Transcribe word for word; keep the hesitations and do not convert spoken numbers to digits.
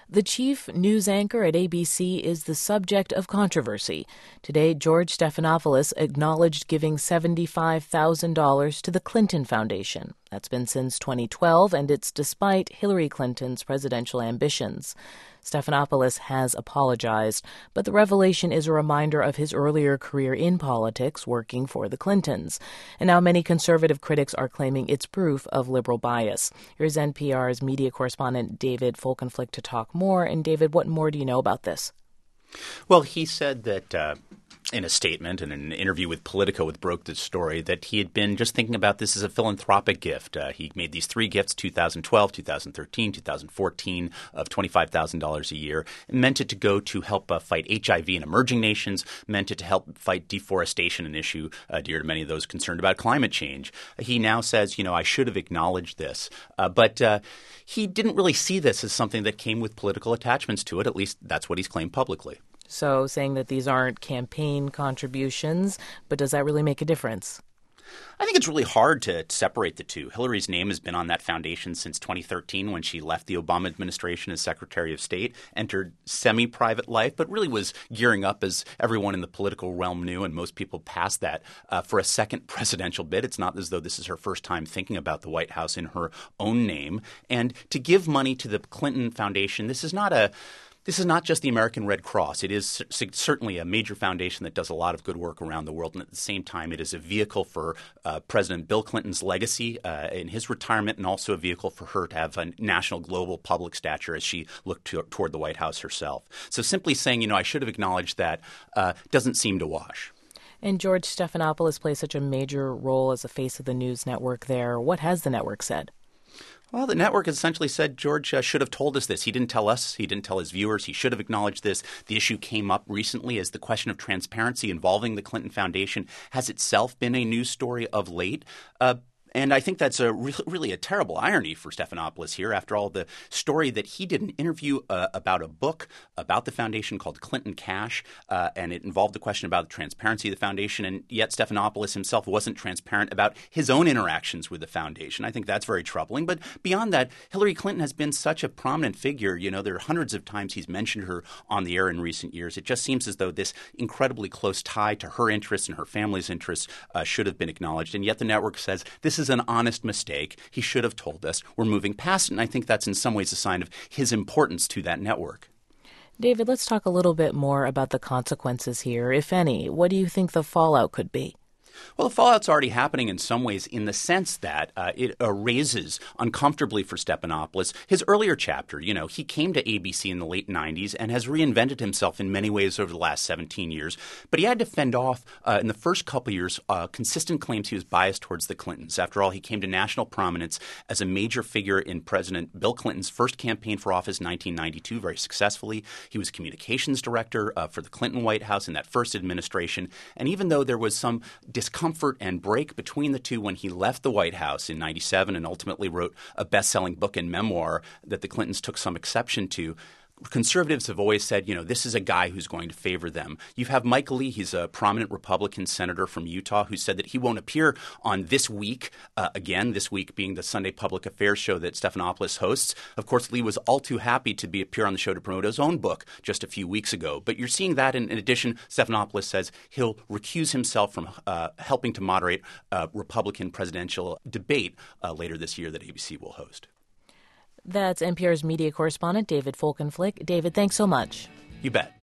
The chief news anchor at A B C is the subject of controversy. Today, George Stephanopoulos acknowledged giving seventy-five thousand dollars to the Clinton Foundation. That's been since twenty twelve, and it's despite Hillary Clinton's presidential ambitions. Stephanopoulos has apologized, but the revelation is a reminder of his earlier career in politics, working for the Clintons. And now many conservative critics are claiming it's proof of liberal bias. Here's N P R's media correspondent David Folkenflik to talk more. And David, what more do you know about this? Well, he said that uh, in a statement and in an interview with Politico, which broke this story, that he had been just thinking about this as a philanthropic gift. Uh, he made these three gifts, two thousand twelve, two thousand thirteen, two thousand fourteen, of twenty-five thousand dollars a year. It meant it to go to help uh, fight H I V in emerging nations, meant it to help fight deforestation, an issue uh, dear to many of those concerned about climate change. He now says, you know, I should have acknowledged this. Uh, but uh, he didn't really see this as something that came with political attachments to it. At least that's what he's claimed publicly. So saying that these aren't campaign contributions, but does that really make a difference? I think it's really hard to separate the two. Hillary's name has been on that foundation since twenty thirteen, when she left the Obama administration as Secretary of State, entered semi-private life, but really was gearing up, as everyone in the political realm knew, and most people past that, uh, for a second presidential bid. It's not as though this is her first time thinking about the White House in her own name. And to give money to the Clinton Foundation, this is not a This is not just the American Red Cross. It is certainly a major foundation that does a lot of good work around the world. And at the same time, it is a vehicle for uh, President Bill Clinton's legacy uh, in his retirement, and also a vehicle for her to have a national, global public stature as she looked to, toward the White House herself. So simply saying, you know, I should have acknowledged that uh, doesn't seem to wash. And George Stephanopoulos plays such a major role as the face of the news network there. What has the network said? Well, the network essentially said George uh, should have told us this. He didn't tell us. He didn't tell his viewers. He should have acknowledged this. The issue came up recently as the question of transparency involving the Clinton Foundation has itself been a news story of late. Uh, And I think that's a re- really a terrible irony for Stephanopoulos here. After all, the story that he did an interview uh, about a book about the foundation called Clinton Cash, uh, and it involved the question about the transparency of the foundation, and yet Stephanopoulos himself wasn't transparent about his own interactions with the foundation. I think that's very troubling. But beyond that, Hillary Clinton has been such a prominent figure. You know, there are hundreds of times he's mentioned her on the air in recent years. It just seems as though this incredibly close tie to her interests and her family's interests uh, should have been acknowledged. And yet the network says this is an honest mistake. He should have told us. We're moving past it. And I think that's in some ways a sign of his importance to that network. David, let's talk a little bit more about the consequences here, if any. What do you think the fallout could be? Well, the fallout's already happening in some ways in the sense that uh, it erases uncomfortably for Stephanopoulos his earlier chapter. You know, he came to A B C in the late nineties and has reinvented himself in many ways over the last seventeen years. But he had to fend off uh, in the first couple of years uh, consistent claims he was biased towards the Clintons. After all, he came to national prominence as a major figure in President Bill Clinton's first campaign for office in nineteen ninety-two, very successfully. He was communications director uh, for the Clinton White House in that first administration. And even though there was some dis- discomfort and break between the two when he left the White House in ninety-seven and ultimately wrote a best-selling book and memoir that the Clintons took some exception to, conservatives have always said, you know, this is a guy who's going to favor them. You have Mike Lee. He's a prominent Republican senator from Utah who said that he won't appear on This Week, uh, again, This Week being the Sunday public affairs show that Stephanopoulos hosts. Of course, Lee was all too happy to be appear on the show to promote his own book just a few weeks ago. But you're seeing that. In, in addition, Stephanopoulos says he'll recuse himself from uh, helping to moderate a Republican presidential debate uh, later this year that A B C will host. That's N P R's media correspondent David Folkenflik. David, thanks so much. You bet.